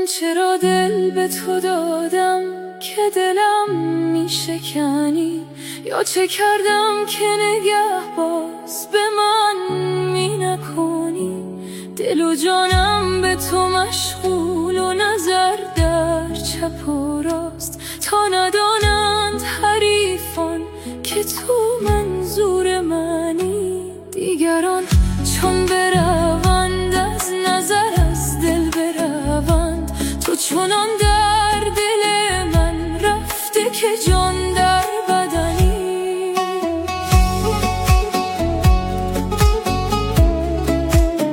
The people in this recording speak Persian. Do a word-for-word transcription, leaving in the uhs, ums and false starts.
من چرا دل به تو دادم که دلم می شکنی، یا چه کردم که نگه باز به من می نکنی. دل و جانم به تو مشغول و نظر در چپ و راست، تا ندانند حریفان که تو منظور منی. دیگران چون بروند از نظر از دل بروند، تو چنان در دل من رفته که